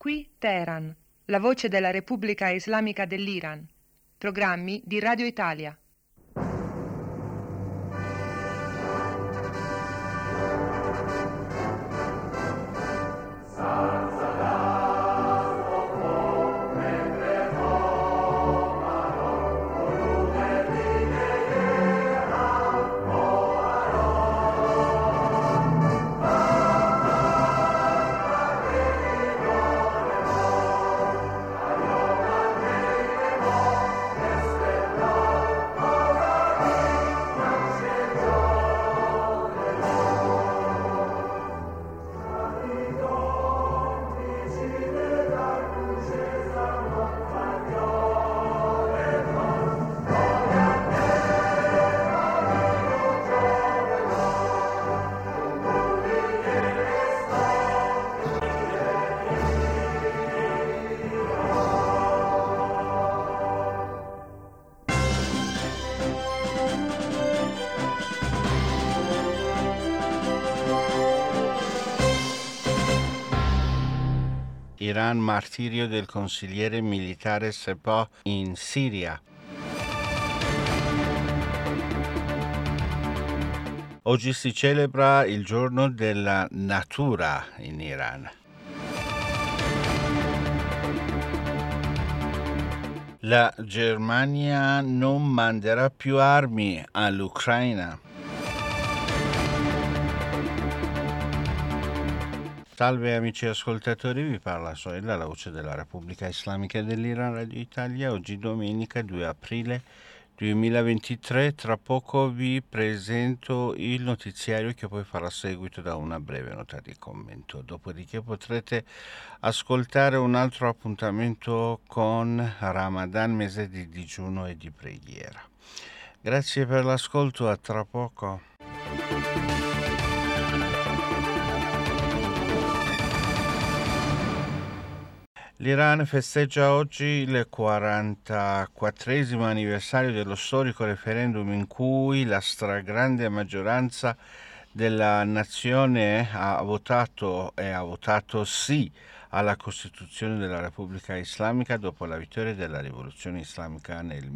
Qui Teheran, la voce della Repubblica Islamica dell'Iran. Programmi di Radio Italia. Iran, martirio del consigliere militare Sepah in Siria. Oggi si celebra il giorno della natura in Iran. La Germania non manderà più armi all'Ucraina. Salve amici ascoltatori, vi parla Soella, la voce della Repubblica Islamica dell'Iran, Radio Italia. Oggi domenica 2 aprile 2023, tra poco vi presento il notiziario che poi farà seguito da una breve nota di commento. Dopodiché potrete ascoltare un altro appuntamento con Ramadan, mese di digiuno e di preghiera. Grazie per l'ascolto, a tra poco. L'Iran festeggia oggi il 44esimo anniversario dello storico referendum in cui la stragrande maggioranza della nazione ha votato sì alla Costituzione della Repubblica Islamica dopo la vittoria della Rivoluzione Islamica nel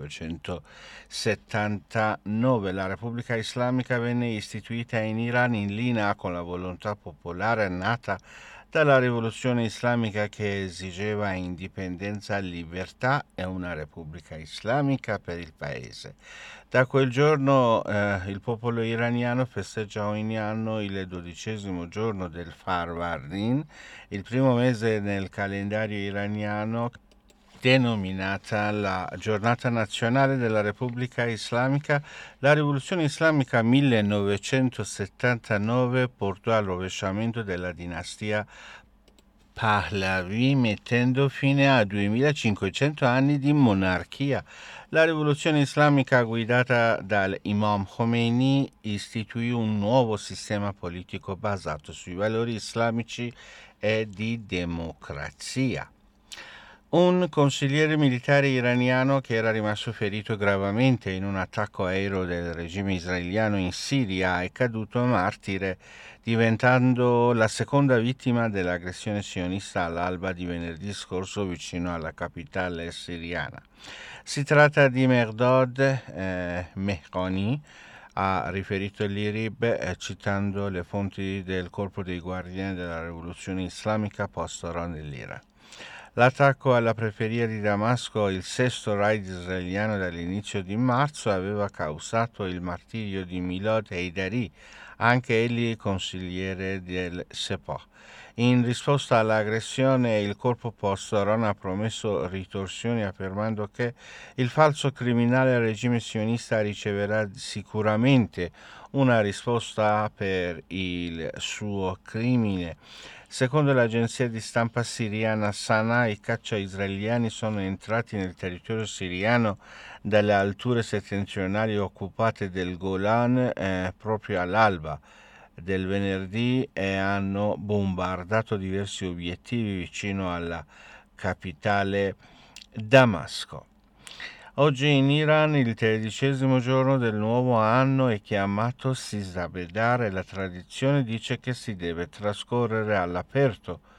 1979. La Repubblica Islamica venne istituita in Iran in linea con la volontà popolare nata dalla rivoluzione islamica che esigeva indipendenza, libertà e una repubblica islamica per il paese. Da quel giorno il popolo iraniano festeggia ogni anno il 12° giorno del Farvardin, il primo mese nel calendario iraniano, denominata la Giornata Nazionale della Repubblica Islamica. La rivoluzione islamica 1979 portò al rovesciamento della dinastia Pahlavi, mettendo fine a 2500 anni di monarchia. La rivoluzione islamica guidata dall'Imam Khomeini istituì un nuovo sistema politico basato sui valori islamici e di democrazia. Un consigliere militare iraniano che era rimasto ferito gravemente in un attacco aereo del regime israeliano in Siria è caduto martire, diventando la seconda vittima dell'aggressione sionista all'alba di venerdì scorso vicino alla capitale siriana. Si tratta di Mehrdad Mehqani, ha riferito l'IRIB citando le fonti del Corpo dei Guardiani della Rivoluzione Islamica posto nell'Iran. L'attacco alla periferia di Damasco, il sesto raid israeliano dall'inizio di marzo, aveva causato il martirio di Milad Heidari, anche egli consigliere del Sepah. In risposta all'aggressione, il corpo post-Ron ha promesso ritorsioni affermando che il falso criminale al regime sionista riceverà sicuramente una risposta per il suo crimine. Secondo l'agenzia di stampa siriana Sana, i caccia israeliani sono entrati nel territorio siriano dalle alture settentrionali occupate del Golan proprio all'alba del venerdì e hanno bombardato diversi obiettivi vicino alla capitale Damasco. Oggi in Iran il 13° giorno del nuovo anno è chiamato Sisabedar e la tradizione dice che si deve trascorrere all'aperto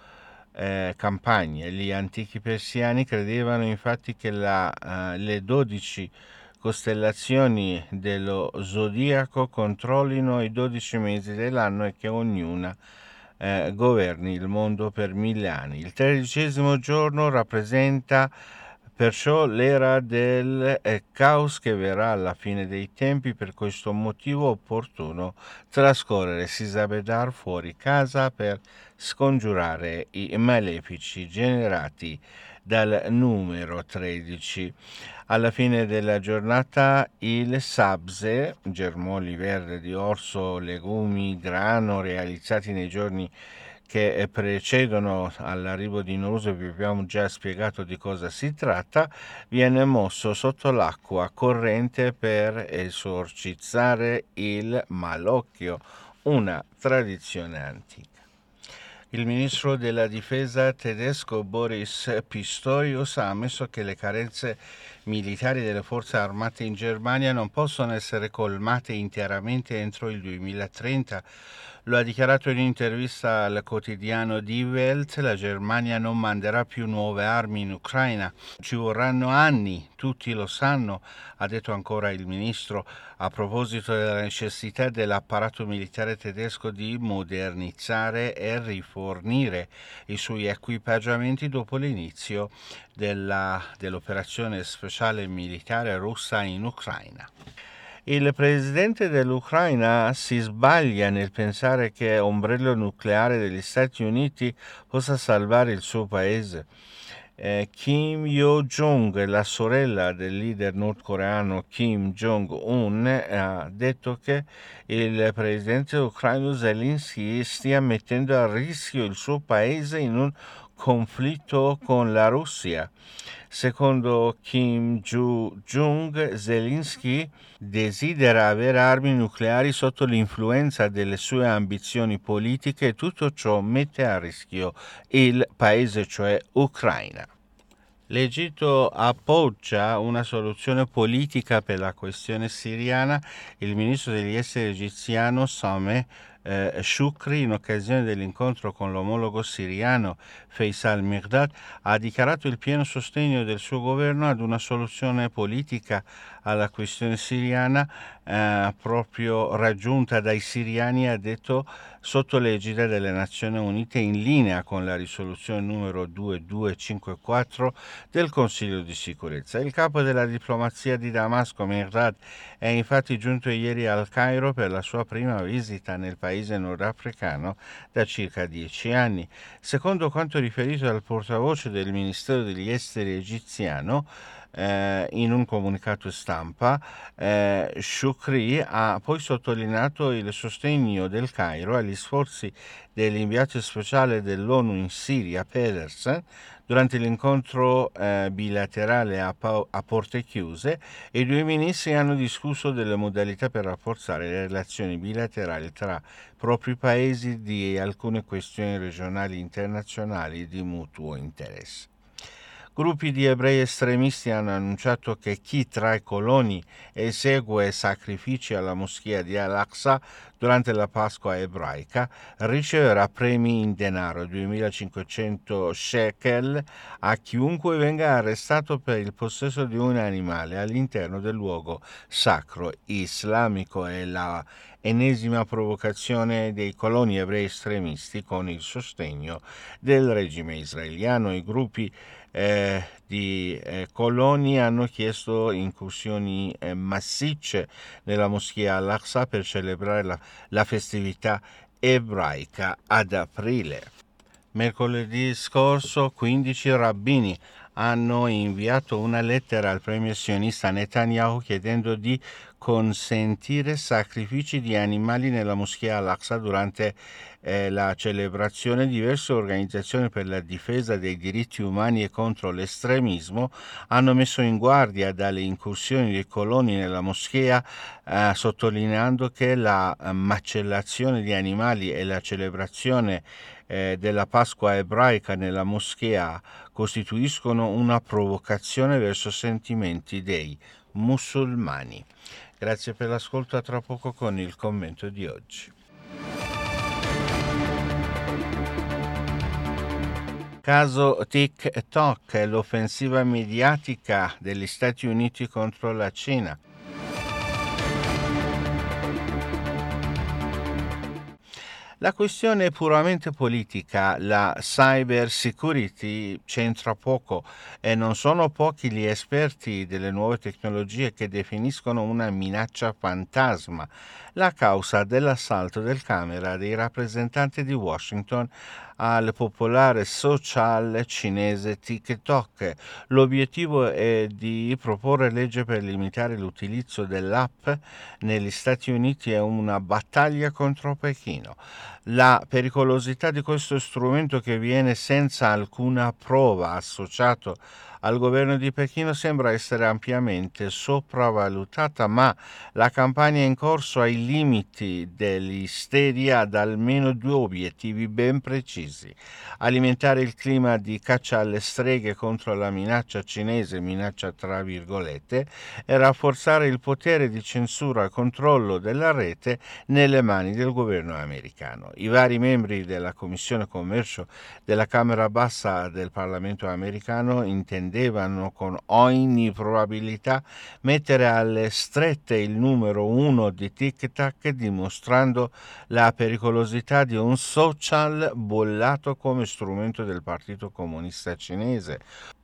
campagne. Gli antichi persiani credevano infatti che le 12 costellazioni dello zodiaco controllino i 12 mesi dell'anno e che ognuna governi il mondo per 1000 anni. Il 13° giorno rappresenta perciò l'era del caos che verrà alla fine dei tempi. Per questo motivo opportuno trascorrere, si sarebbe dar fuori casa per scongiurare i malefici generati dal numero 13. Alla fine della giornata il sabze, germogli verde di orzo, legumi, grano realizzati nei giorni che precedono all'arrivo di Nowruz, vi abbiamo già spiegato di cosa si tratta, viene mosso sotto l'acqua corrente per esorcizzare il malocchio, una tradizione antica. Il ministro della difesa tedesco Boris Pistorius ha ammesso che le carenze militari delle forze armate in Germania non possono essere colmate interamente entro il 2030. Lo ha dichiarato in un'intervista al quotidiano Die Welt. La Germania non manderà più nuove armi in Ucraina. Ci vorranno anni, tutti lo sanno, ha detto ancora il ministro, a proposito della necessità dell'apparato militare tedesco di modernizzare e rifornire i suoi equipaggiamenti dopo l'inizio dell'operazione speciale militare russa in Ucraina. Il presidente dell'Ucraina si sbaglia nel pensare che ombrello nucleare degli Stati Uniti possa salvare il suo paese. Kim Yo-jong, la sorella del leader nordcoreano Kim Jong-un, ha detto che il presidente ucraino Zelensky stia mettendo a rischio il suo paese in un conflitto con la Russia. Secondo Kim Jong-un, Zelensky desidera avere armi nucleari sotto l'influenza delle sue ambizioni politiche e tutto ciò mette a rischio il paese, cioè Ucraina. L'Egitto appoggia una soluzione politica per la questione siriana. Il ministro degli esteri egiziano Sameh Shukri, in occasione dell'incontro con l'omologo siriano Faisal Mirdad, ha dichiarato il pieno sostegno del suo governo ad una soluzione politica alla questione siriana proprio raggiunta dai siriani, ha detto, sotto l'egida delle Nazioni Unite, in linea con la risoluzione numero 2254 del Consiglio di sicurezza. Il capo della diplomazia di Damasco, Mirdad, è infatti giunto ieri al Cairo per la sua prima visita nel paese nordafricano da circa 10 anni. Secondo quanto riferito dal portavoce del Ministero degli Esteri egiziano, in un comunicato stampa, Shukri ha poi sottolineato il sostegno del Cairo agli sforzi dell'inviato speciale dell'ONU in Siria, Pedersen, durante l'incontro bilaterale a porte chiuse. I due ministri hanno discusso delle modalità per rafforzare le relazioni bilaterali tra propri paesi di alcune questioni regionali internazionali di mutuo interesse. Gruppi di ebrei estremisti hanno annunciato che chi tra i coloni esegue sacrifici alla moschea di Al-Aqsa durante la Pasqua ebraica riceverà premi in denaro, 2500 shekel, a chiunque venga arrestato per il possesso di un animale all'interno del luogo sacro islamico. È la ennesima provocazione dei coloni ebrei estremisti con il sostegno del regime israeliano. I gruppi di coloni hanno chiesto incursioni massicce nella moschea Al-Aqsa per celebrare la festività ebraica ad aprile. Mercoledì scorso 15 rabbini hanno inviato una lettera al premier sionista Netanyahu chiedendo di consentire sacrifici di animali nella moschea Al-Aqsa durante la celebrazione. Diverse organizzazioni per la difesa dei diritti umani e contro l'estremismo hanno messo in guardia dalle incursioni dei coloni nella moschea, sottolineando che la macellazione di animali e la celebrazione della Pasqua ebraica nella moschea costituiscono una provocazione verso sentimenti dei musulmani. Grazie per l'ascolto, a tra poco con il commento di oggi. Caso TikTok, l'offensiva mediatica degli Stati Uniti contro la Cina. La questione è puramente politica, la cyber security c'entra poco e non sono pochi gli esperti delle nuove tecnologie che definiscono una minaccia fantasma la causa dell'assalto del Camera dei rappresentanti di Washington al popolare social cinese TikTok. L'obiettivo è di proporre legge per limitare l'utilizzo dell'app negli Stati Uniti e una battaglia contro Pechino. La pericolosità di questo strumento, che viene senza alcuna prova associato al governo di Pechino, sembra essere ampiamente sopravvalutata, ma la campagna in corso ha i limiti dell'isteria ad almeno due obiettivi ben precisi: alimentare il clima di caccia alle streghe contro la minaccia cinese, minaccia tra virgolette, e rafforzare il potere di censura e controllo della rete nelle mani del governo americano. I vari membri della Commissione Commercio della Camera Bassa del Parlamento americano intendevano con ogni probabilità mettere alle strette il numero uno di TikTok, dimostrando la pericolosità di un social bollato come strumento del Partito Comunista Cinese.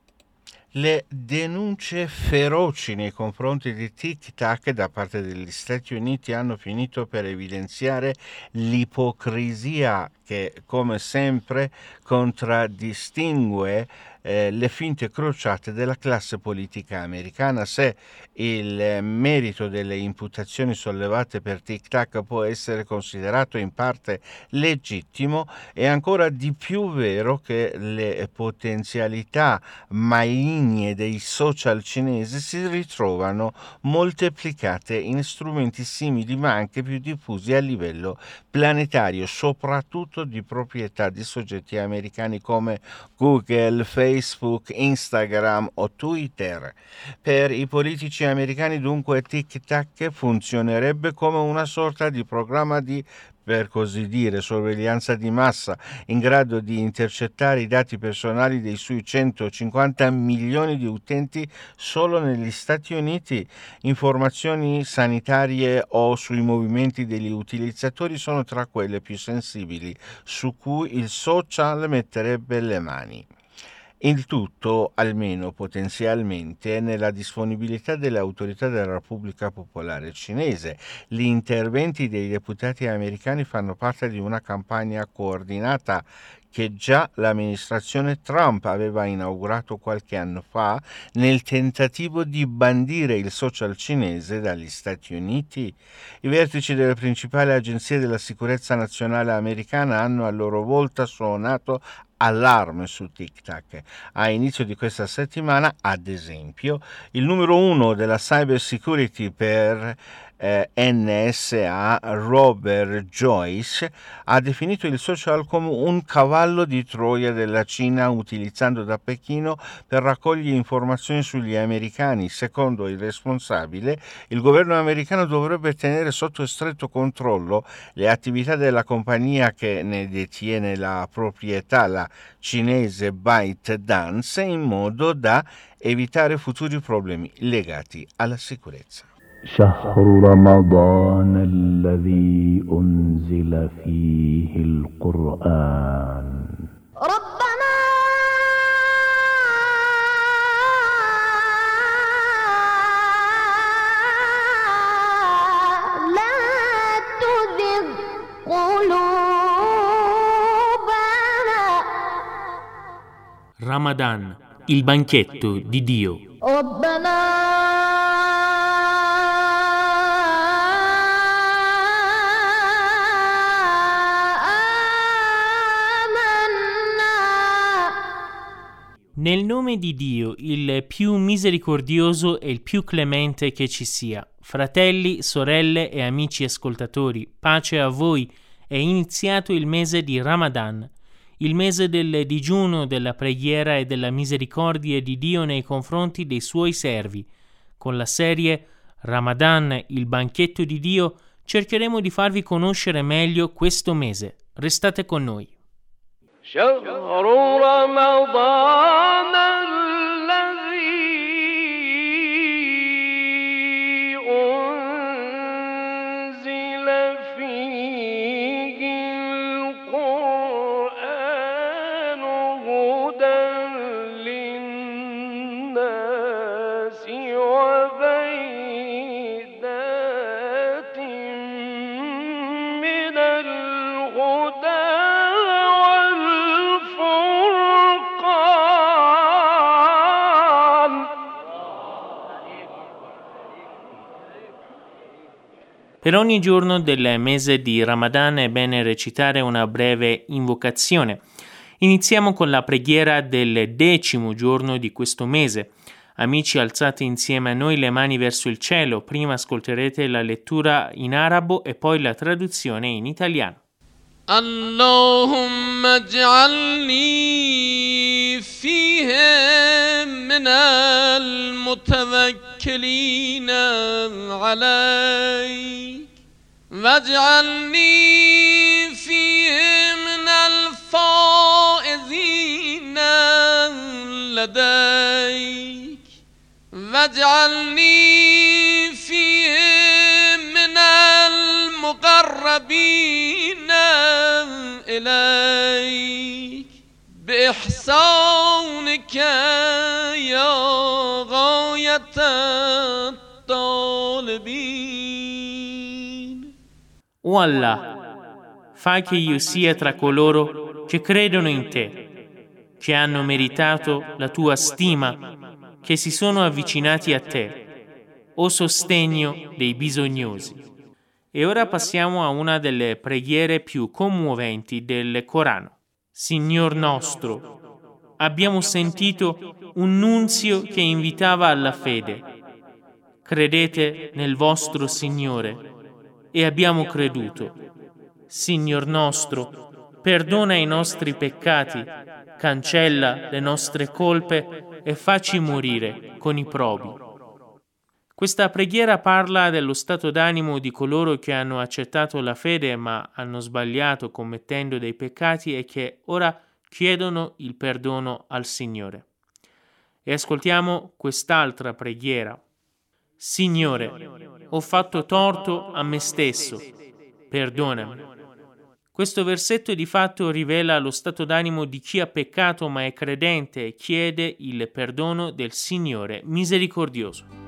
Le denunce feroci nei confronti di TikTok da parte degli Stati Uniti hanno finito per evidenziare l'ipocrisia che, come sempre, contraddistingue le finte crociate della classe politica americana. Se il merito delle imputazioni sollevate per TikTok può essere considerato in parte legittimo, è ancora di più vero che le potenzialità maligne dei social cinesi si ritrovano moltiplicate in strumenti simili ma anche più diffusi a livello planetario, soprattutto di proprietà di soggetti americani come Google, Facebook, Instagram o Twitter. Per i politici americani dunque TikTok funzionerebbe come una sorta di programma di, per così dire, sorveglianza di massa, in grado di intercettare i dati personali dei suoi 150 milioni di utenti solo negli Stati Uniti. Informazioni sanitarie o sui movimenti degli utilizzatori sono tra quelle più sensibili su cui il social metterebbe le mani. Il tutto, almeno potenzialmente, è nella disponibilità delle autorità della Repubblica Popolare Cinese. Gli interventi dei deputati americani fanno parte di una campagna coordinata che già l'amministrazione Trump aveva inaugurato qualche anno fa nel tentativo di bandire il social cinese dagli Stati Uniti. I vertici delle principali agenzie della sicurezza nazionale americana hanno a loro volta suonato allarme su TikTok. A inizio di questa settimana, ad esempio, il numero uno della cyber security per NSA, Robert Joyce, ha definito il social come un cavallo di Troia della Cina utilizzato da Pechino per raccogliere informazioni sugli americani. Secondo il responsabile, il governo americano dovrebbe tenere sotto stretto controllo le attività della compagnia che ne detiene la proprietà, la cinese ByteDance, in modo da evitare futuri problemi legati alla sicurezza. شهر رمضان الذي أنزل فيه القرآن ربنا لا تزغ قلوبنا. Ramadan, il banchetto di Dio. Nel nome di Dio, il più misericordioso e il più clemente che ci sia. Fratelli, sorelle e amici ascoltatori, pace a voi. È iniziato il mese di Ramadan, il mese del digiuno, della preghiera e della misericordia di Dio nei confronti dei suoi servi. Con la serie Ramadan, il banchetto di Dio, cercheremo di farvi conoscere meglio questo mese. Restate con noi. شهر رمضان الذي أنزل فيه القرآن هدى للناس وبينات من الهدى Per ogni giorno del mese di Ramadan è bene recitare una breve invocazione. Iniziamo con la preghiera del 10° giorno di questo mese. Amici, alzate insieme a noi le mani verso il cielo. Prima ascolterete la lettura in arabo e poi la traduzione in italiano. Allahumma ij'alni fihi min al-mutawakkilin alayk waj'alni fihi min al-faizin ladayk waj'alni fihi min al-muqarrabin إليك بإحسانك يا غاية الطالبين. O Allah, fai che io sia tra coloro che credono in te, che hanno meritato la tua stima, che si sono avvicinati a te, o sostegno dei bisognosi. E ora passiamo a una delle preghiere più commoventi del Corano. Signor nostro, abbiamo sentito un nunzio che invitava alla fede. Credete nel vostro Signore e abbiamo creduto. Signor nostro, perdona i nostri peccati, cancella le nostre colpe e facci morire con i probi. Questa preghiera parla dello stato d'animo di coloro che hanno accettato la fede ma hanno sbagliato commettendo dei peccati e che ora chiedono il perdono al Signore. E ascoltiamo quest'altra preghiera. Signore, ho fatto torto a me stesso, perdonami. Questo versetto di fatto rivela lo stato d'animo di chi ha peccato ma è credente e chiede il perdono del Signore misericordioso.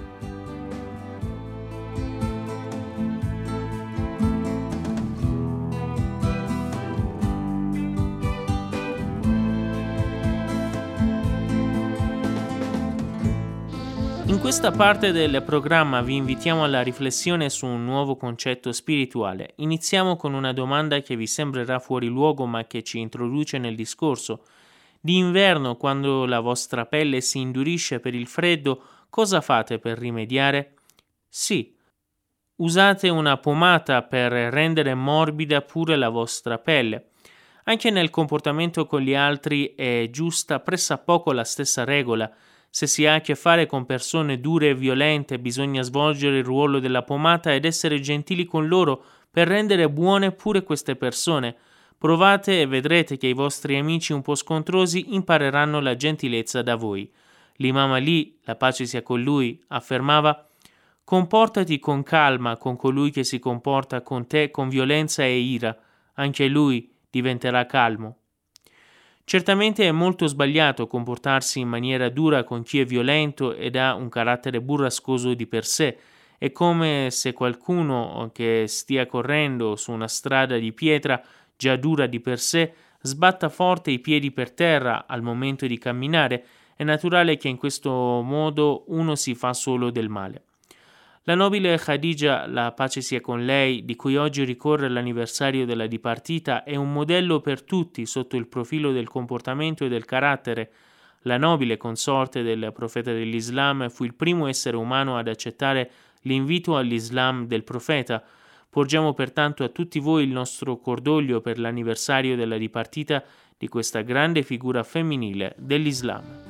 In questa parte del programma vi invitiamo alla riflessione su un nuovo concetto spirituale. Iniziamo con una domanda che vi sembrerà fuori luogo ma che ci introduce nel discorso. D'inverno, quando la vostra pelle si indurisce per il freddo, cosa fate per rimediare? Sì, usate una pomata per rendere morbida pure la vostra pelle. Anche nel comportamento con gli altri è giusta pressappoco la stessa regola. Se si ha a che fare con persone dure e violente, bisogna svolgere il ruolo della pomata ed essere gentili con loro per rendere buone pure queste persone. Provate e vedrete che i vostri amici un po' scontrosi impareranno la gentilezza da voi. L'Imam Ali, la pace sia con lui, affermava: comportati con calma con colui che si comporta con te con violenza e ira, anche lui diventerà calmo. Certamente è molto sbagliato comportarsi in maniera dura con chi è violento ed ha un carattere burrascoso di per sé. È come se qualcuno che stia correndo su una strada di pietra già dura di per sé sbatta forte i piedi per terra al momento di camminare. È naturale che in questo modo uno si fa solo del male. La nobile Khadija, la pace sia con lei, di cui oggi ricorre l'anniversario della dipartita, è un modello per tutti sotto il profilo del comportamento e del carattere. La nobile consorte del profeta dell'Islam fu il primo essere umano ad accettare l'invito all'Islam del profeta. Porgiamo pertanto a tutti voi il nostro cordoglio per l'anniversario della dipartita di questa grande figura femminile dell'Islam.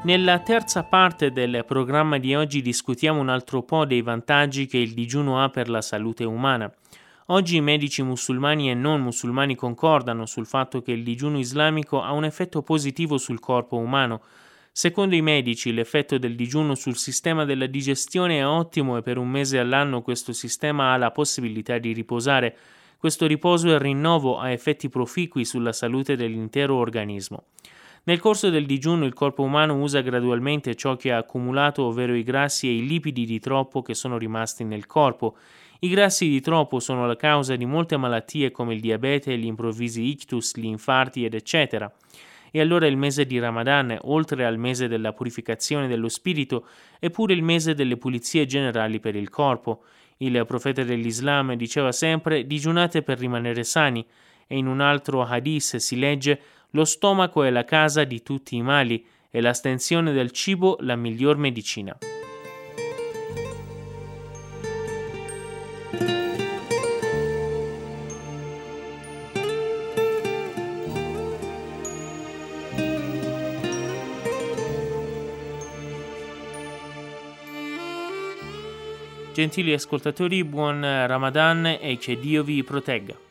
Nella terza parte del programma di oggi discutiamo un altro po' dei vantaggi che il digiuno ha per la salute umana. Oggi i medici musulmani e non musulmani concordano sul fatto che il digiuno islamico ha un effetto positivo sul corpo umano. Secondo i medici, l'effetto del digiuno sul sistema della digestione è ottimo e per un mese all'anno questo sistema ha la possibilità di riposare. Questo riposo e rinnovo ha effetti proficui sulla salute dell'intero organismo. Nel corso del digiuno il corpo umano usa gradualmente ciò che ha accumulato, ovvero i grassi e i lipidi di troppo che sono rimasti nel corpo. I grassi di troppo sono la causa di molte malattie come il diabete, gli improvvisi ictus, gli infarti ed eccetera. E allora il mese di Ramadan, oltre al mese della purificazione dello spirito, è pure il mese delle pulizie generali per il corpo. Il profeta dell'Islam diceva sempre: digiunate per rimanere sani, e in un altro hadith si legge: lo stomaco è la casa di tutti i mali e l'astensione dal cibo la miglior medicina. Gentili ascoltatori, buon Ramadan e che Dio vi protegga.